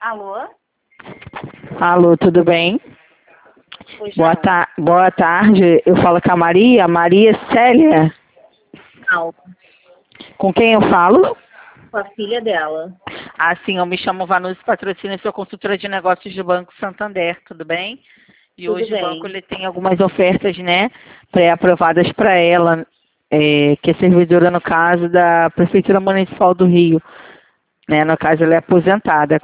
Alô? Alô, tudo bem? Oi, João. Boa tarde. Eu falo com a Maria Célia. Não, Com quem eu falo? com a filha dela. Ah, sim, eu me chamo Vanusa Patrocínio, sou consultora de negócios do Banco Santander, tudo bem? E Tudo hoje o bem. banco ele tem algumas ofertas, né, pré-aprovadas para ela, que é servidora, no caso, da Prefeitura Municipal do Rio. Né? No caso, ela é aposentada.